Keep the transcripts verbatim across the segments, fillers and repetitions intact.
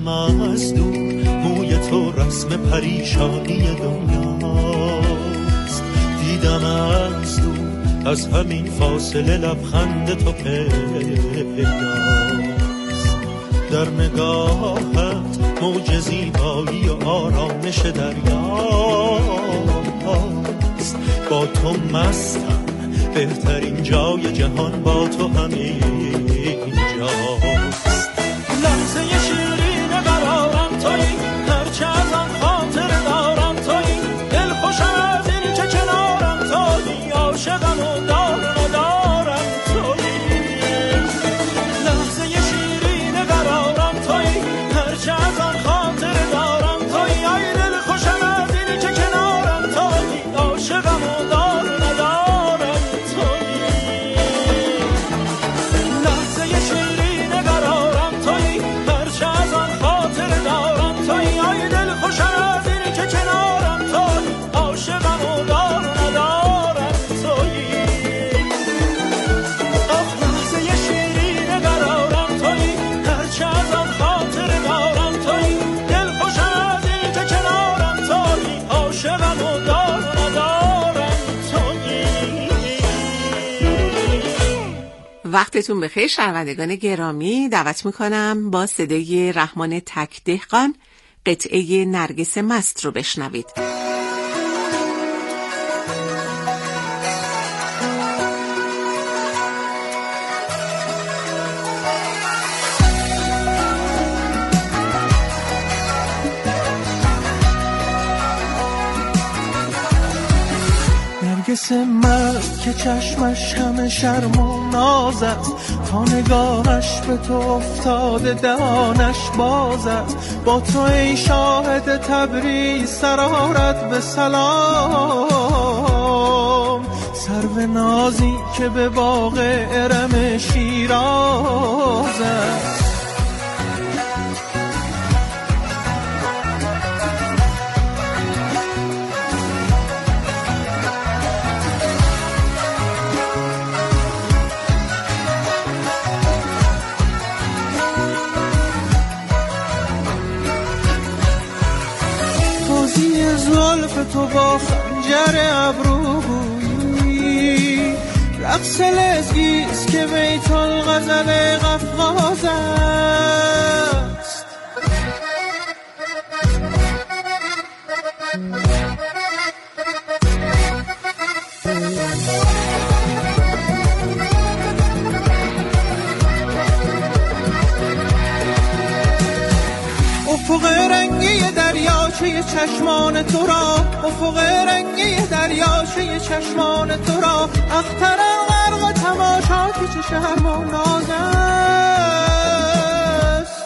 از دور موی تو رسم پریشانی دنیاست. دیدم از دور از همین فاصله لبخند تو پیداست. در نگاهت موج زیبایی و آرامش دریاست. با تو مستم، بهترین جای جهان با تو همین جاست. لحظه شیرین قرارم تویی، هرچه از آن خاطر دارم تویی، دل خوشم از این که کنارم تویی، عاشقم و دار ندارم تویی. لحظه شیرین قرارم تویی، هرچه از آن خاطر دارم تویی، ای دل خوشم از این که کنارم تویی، عاشقم و دار ندارم تویی. لحظه شیرین قرارم تویی، هرچه از آن خاطر دارم تویی، ای دل خوشم از این که کنارم تویی، عاشقم و دار ندارم تویی. آخ لحظه شیرین قرارم تویی، هرچه از آن خاطر دارم تویی، دل خوشم از این که کنارم تویی، عاشقم و دار ندارم تویی. وقتتون بخیر شنوندگان گرامی، دعوت میکنم با صدای رحمان تک دهقان قطعه نرگس مست رو بشنوید. نرگس مرد که چشمش همه شرم و ناز است، تا نگاهش به تو افتاده دهانش باز است. با تو ای شاهد تبریز سرارت به سلام، سرو نازی که به باغ ارم شیراز است. زلف تو با خنجر ابرویی، رقص لذیذ که بیت الغزل قفقاز است. افق رنگی دریاچه چشمان تو را، افق رنگی دریاچه چشمان تو را، اخترم غرق تماشا که چه شرم و ناز است.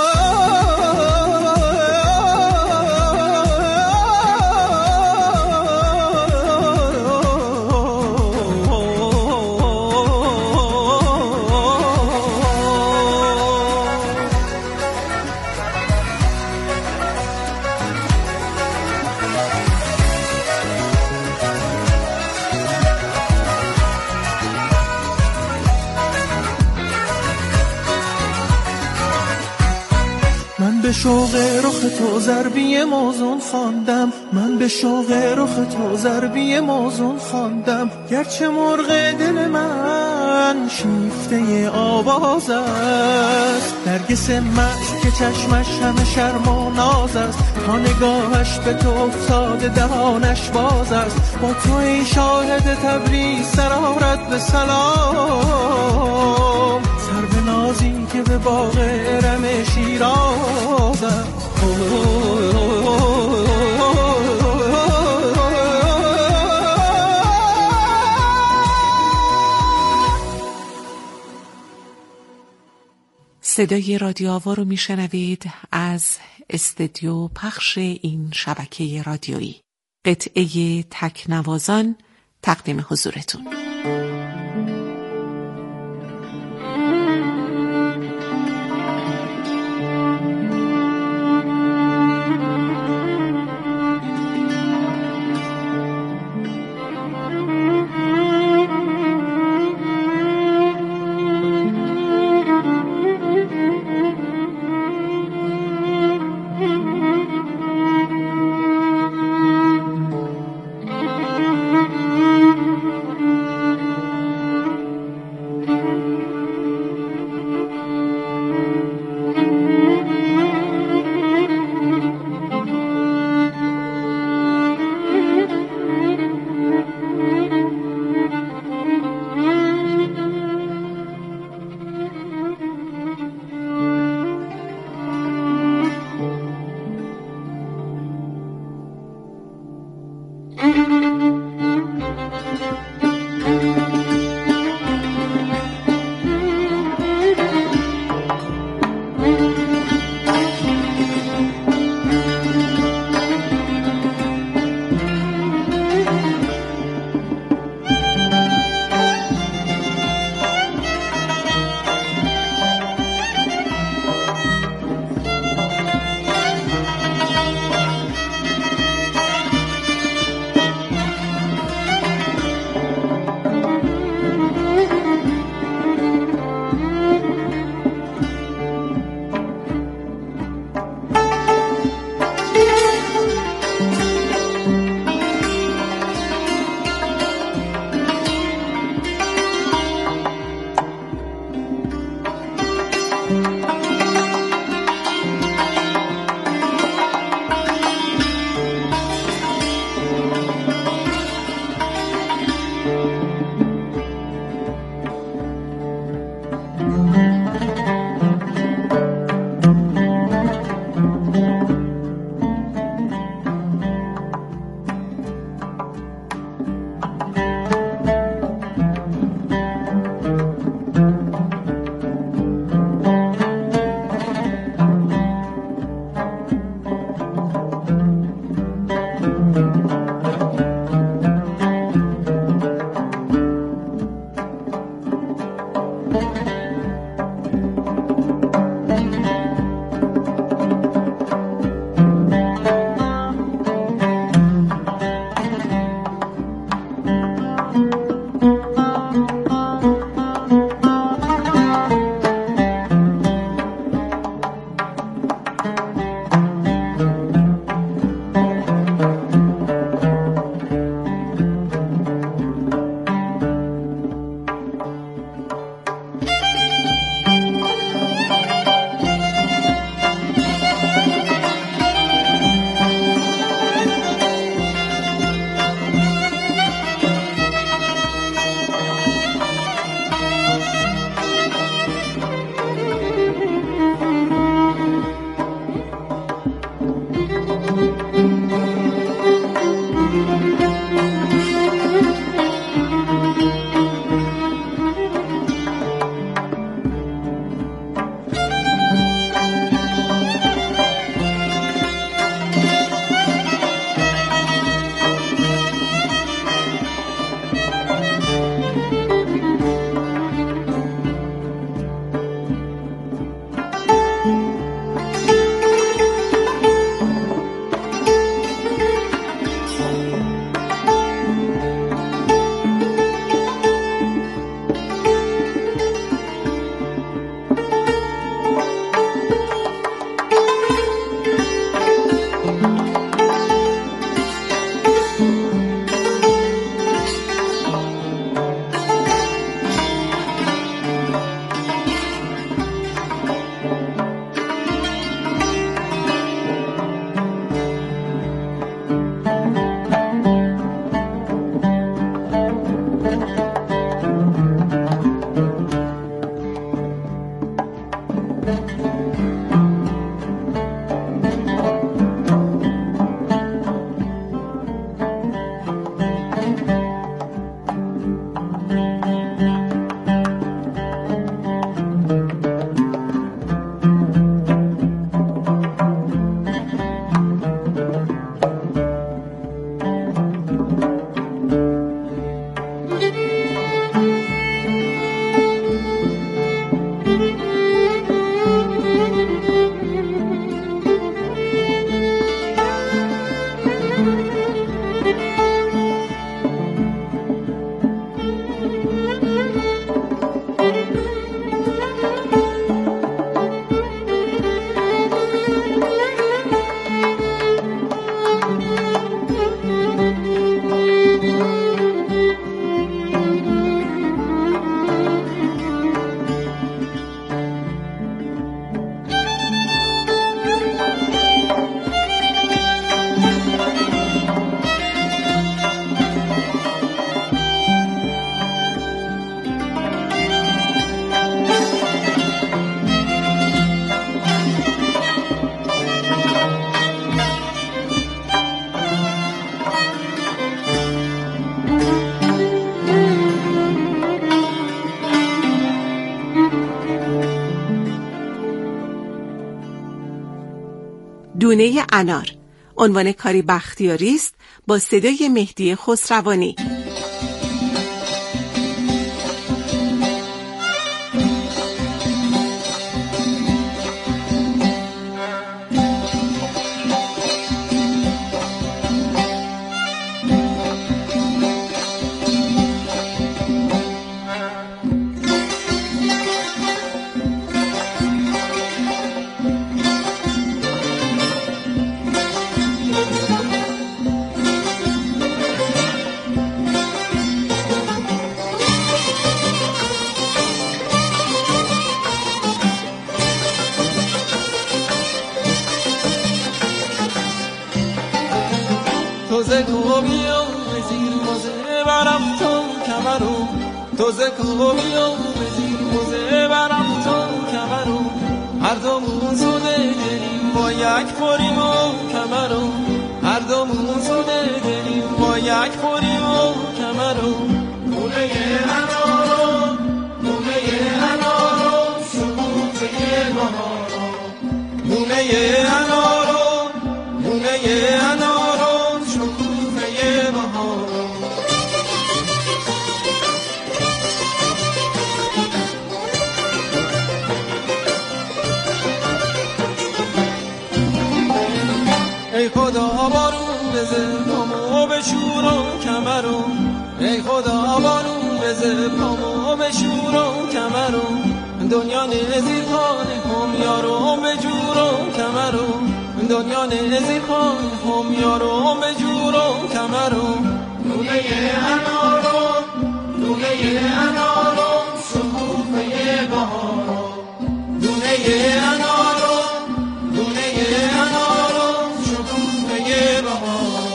به شوق رخ تو ضربی موزون خواندم، من به شوق رخ تو ضربی موزون خواندم، گرچه مرغ دل من شیفته آواز است. نرگس مست که چشمش همه شرم و ناز است، تا نگاهش به تو افتاده دهانش باز است. با تو ای شاهد تبریز سرارت به سلام، سرو نازی که به باغ ارم شیراز است. صدای رادیو آوا رو میشنوید از استودیو پخش این شبکه رادیویی. قطعه تکنوازان تقدیم حضورتون. دونه انار عنوان کاری بختیاری است با صدای مهدی خسروانی. توزه کوبیو زیر موزه برم تو کمرو توزه کوبیو زیر موزه برم تو کمرو هر دومون سوده دلیم با یک خوریم و کمرو هر دومون سوده دلیم با یک خوریم و کمرو گونه انارو گونه انارو شکوفه بهارو گونه انارو گونه انارو ای خدا بارون بزه پامو بشور و کمرو ای خدا بارون بزه پامو بشور و کمرو دنیا نزیر خانه هم یارو بجور و کمرو دنیا نزیر خانه هم یارو بجور و کمرو دونه انارو دونه انارو شکوفه بهارو دونه انارو دونه انارو شکوفه بهارو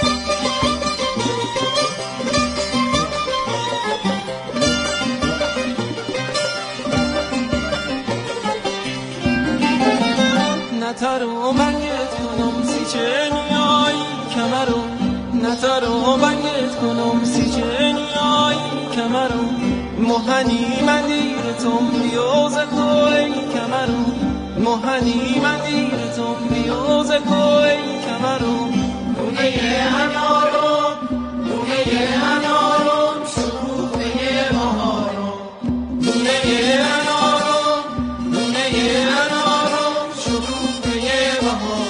نترو بنگت کنم سی چنیای کمرو نترو بنگت کنم سی چنیای کمرو مهنی من دیرتم بیوز کوی کمرو مهنی من دیرتم بیوز کوی کمرو دونه انارو دونه انارو شکوفه بهارو دونه انارو دونه انارو شکوفه بهارو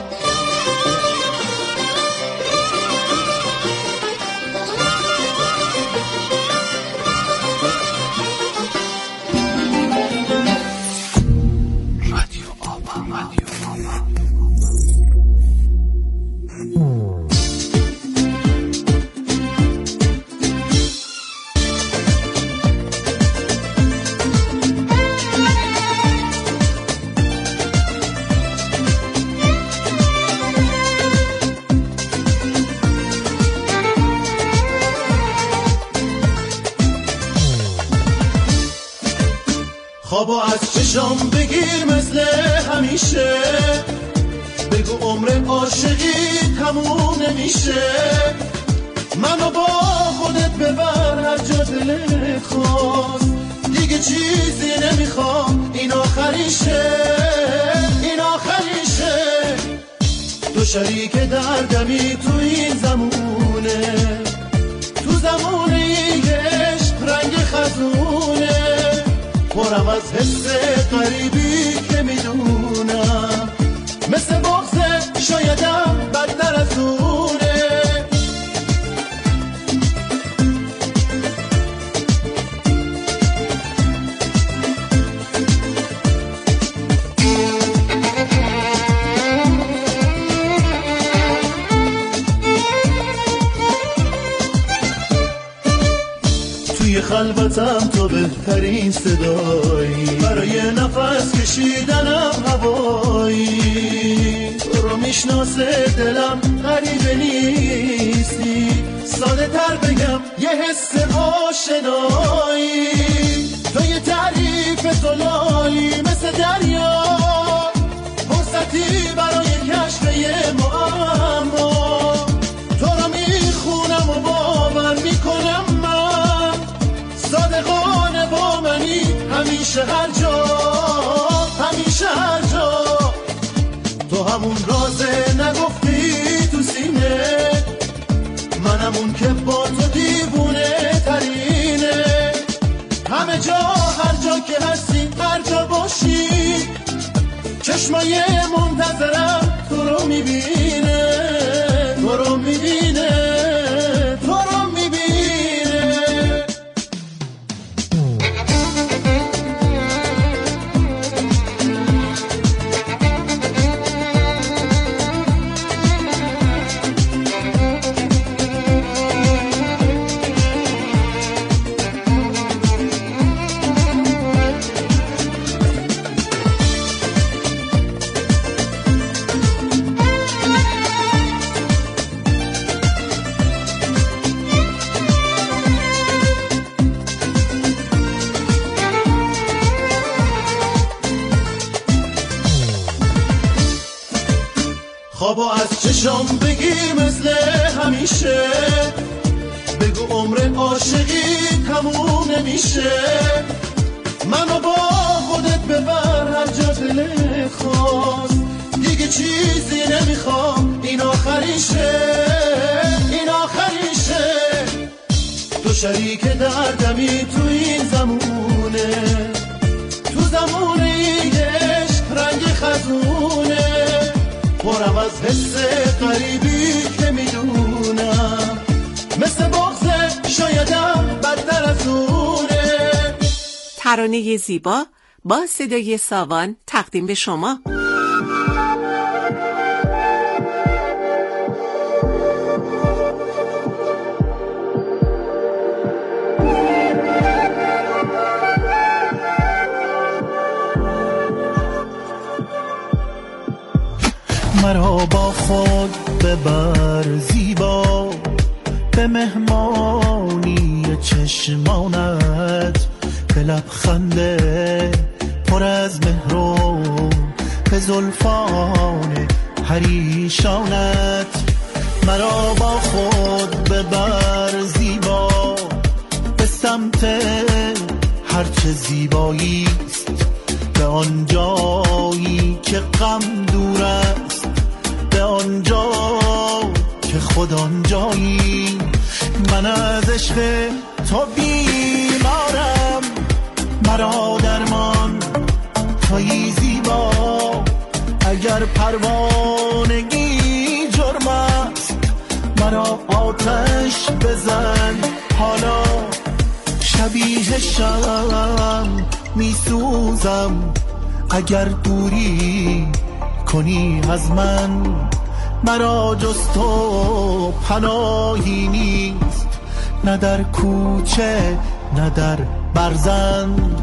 خوابو از چشام بگیر مثل همیشه بگو عمر عاشقی تموم نمیشه منو با خودت ببر هر جا دلت خواست دیگه چیزی نمیخوام این آخریشه این آخریشه تو شریک دردمی تو این زمونه تو زمونه این عشق رنگ خزونه پرم از حس غریبی که میدونم مثل بغضه شایدم بدتر از اونه توی خلوتم تو بهترین صدایی برای نفس کشیدنم هوایی تو رو میشناسه دلم غریبه نیستی ساده تر بگم یه حس آشنایی تو یه تعریف زلالی مثل دریا فرصتی برای کشف یه معما تو رو میخونم و باور میکنم صادقانه با منی همیشه هر جا همیشه هر جا تو همون راه همون که با تو دیوونه ترینه. همه جا هر جا که هستی هر جا باشی چشمای منتظرم تو رو میبینه، تو رو میبینه، تو رو میبینه. خوابو از چشم بگیر مثل همیشه، بگو عمر عاشقی تموم نمیشه. منو با خودت ببر هر جا دلت خواست، دیگه چیزی نمیخوام، این آخریشه، این آخریشه. تو شریک دردمی تو این زمونه، تو زمونه این عشق رنگ خزونه، پرم از حس غریبی که میدونم، مثل بغض شایدم بدتر از اونه. ترانه زیبا با صدای ساوان تقدیم به شما. مرا با خود ببر زیبا، به مهمانی چشمانت، به لبخنده پر از مهر و به زلفان پریشانت. مرا با خود ببر زیبا، به سمت هرچه زیبایی است، به آن جایی که غم دور است، به آنجا که خود آنجایی. من از عشق تو بیمارم، مرا درمان تویی زیبا. اگر پروانگی جرم است، مرا آتش بزن حالا. شبیه شم میسوزم اگر دوری کنی از من، مرا جز تو پناهی نیست، نه در کوچه نه در برزن.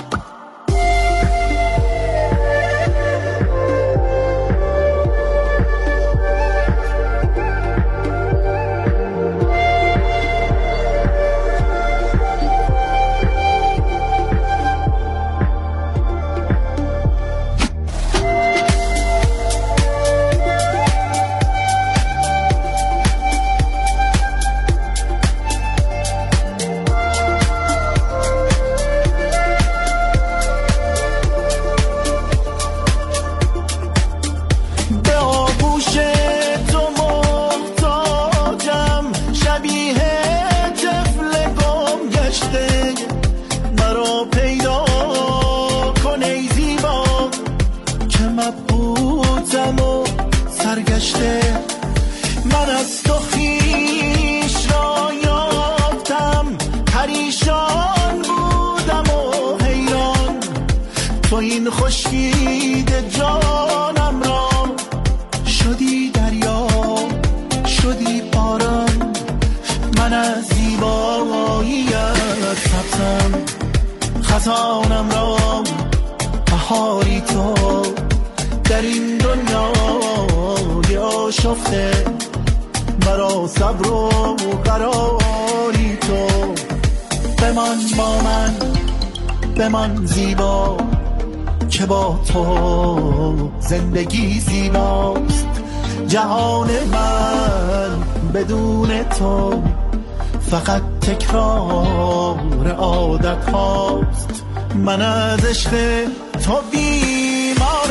من از تو خویش را یافتم، پریشان بودم و حیران. تو این خشکیده جانم را شدی دریا، شدی باران. من از زیباییت رفتم، خزانم را بهاری تو در این دنیای آشفته. مرا صبر و قراری تو، بمان با من، بمان زیبا، که با تو زندگی زیباست. جهان من بدون تو فقط تکرار عادت هاست. من از عشق تو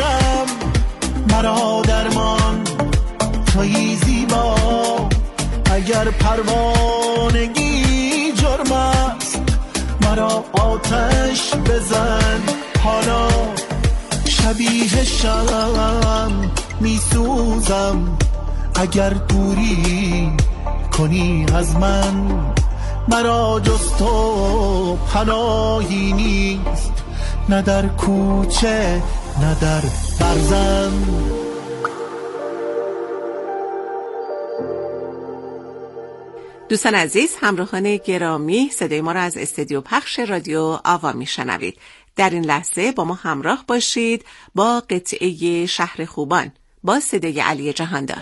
بیمارم، مرا درمان تویی زیبا. اگر پروانگی جرم است مرا آتش بزن حالا، شبیه شم میسوزم اگر دوری کنی از من، مرا جز تو پناهی نیست، نه در کوچه نه در برزن. دوستان عزیز، همراهان گرامی، صدای ما را از استودیو پخش رادیو آوا میشنوید. در این لحظه با ما همراه باشید با قطعه شهر خوبان با صدای علی جهاندار.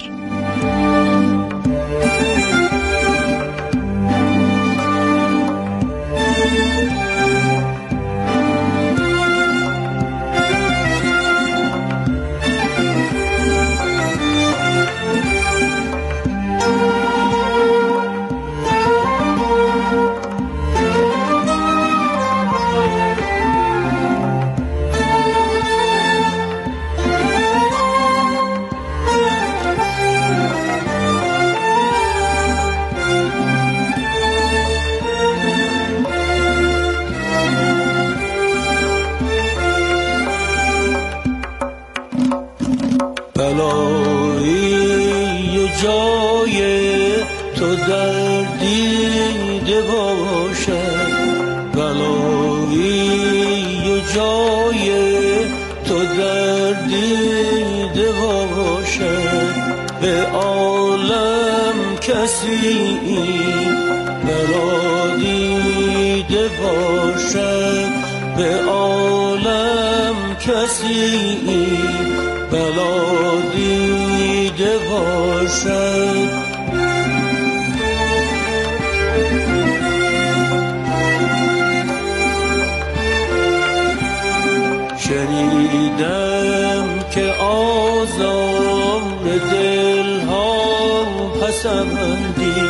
بلایی جای تو در دیده باشد، بلایی جای تو در دیده باشد، به عالم کسی بلا دیده باشد، به عالم کسی بلا دیده باشد. شنیدم که آزار دلها پسندی،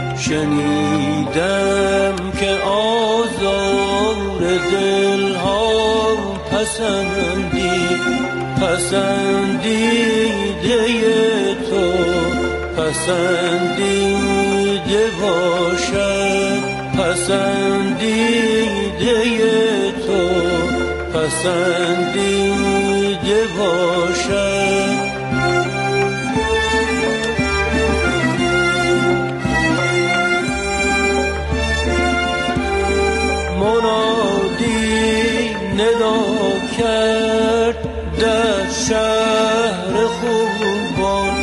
شنیدم که آزار دلها پسندی، پسندیده تو پسندیده باشد، پسندیده تو پسندیده باشد. منادی ندا کرد در شهر خوبان،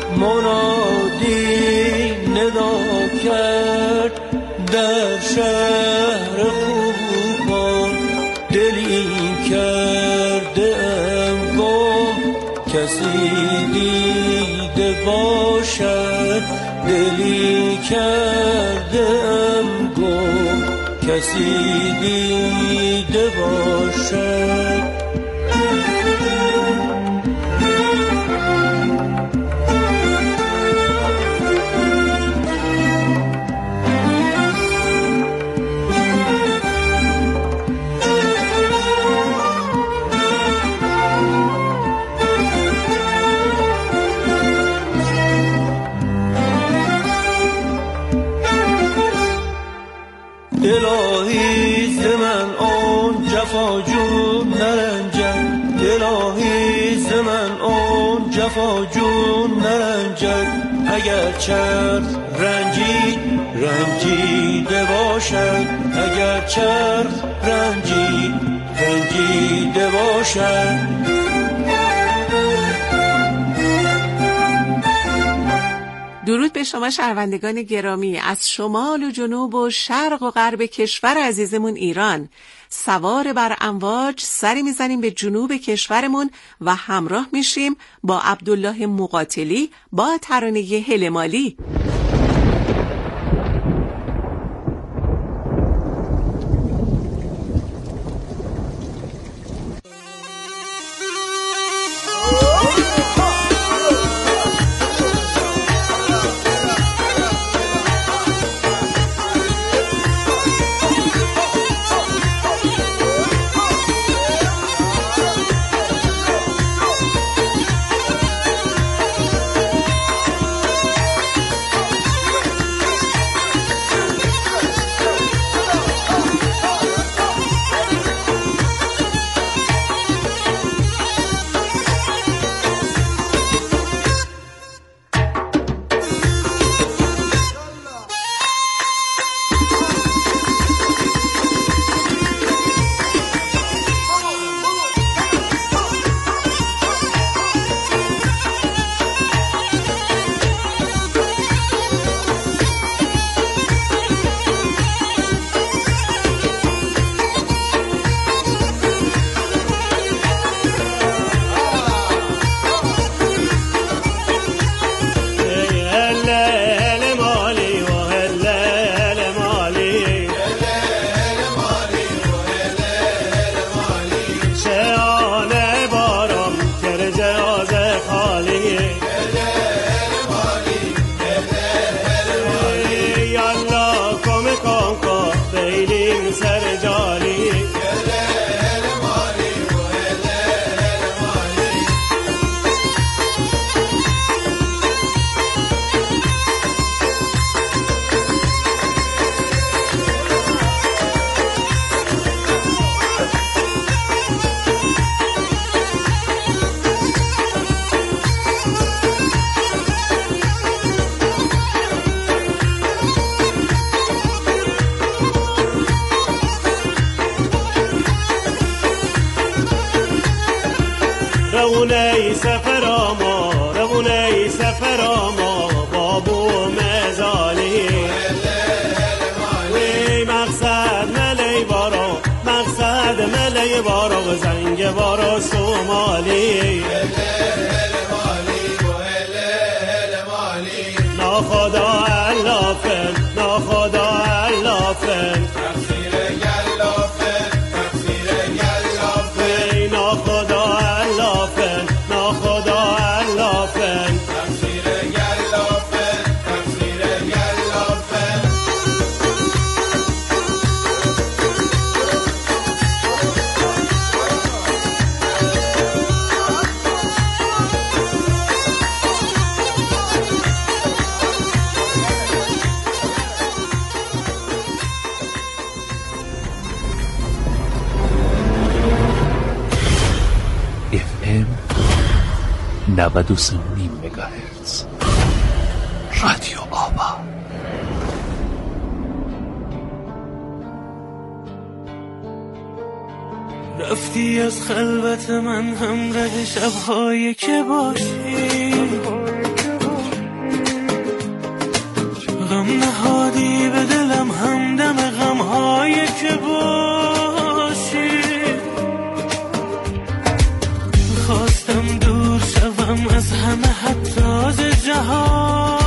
منادی ندا کرد در شهر خوبان، دلی کرده ام گم کسی دیده باشد، دلی کرده ام گم کسی دیده باشد. الهی ز من آن جفا جون نرنجد، الهی ز من آن جفا جون نرنجد، اگر چرخ رنجید رنجیده باشد، اگر چرخ رنجید رنجیده باشد. درود به شما شنوندگان گرامی از شمال و جنوب و شرق و غرب کشور عزیزمون ایران. سوار بر امواج سری میزنیم به جنوب کشورمون و همراه میشیم با عبدالله مقاتلی با ترانه هلمالی. روونه ای سفر آما روونه ای سفر آما بابو مزالی وی مقصد ملی بارا مقصد ملی بارا و زنگ بارا سومالی ناخدا علافن ناخدا علافن تقصیر گلافن تقصیر گلافن ناخدا علافن ناخدا علافن تقصیر گلافن تقصیر گلافن نود و سه و نیم مگاهرتز رادیو آوا. رفتی از خلوت من همراه شب‌هایی که باشی غم نهادی به دلم همدم غم‌هایی که باشی خواستم دور شوم از همه حتی از جهان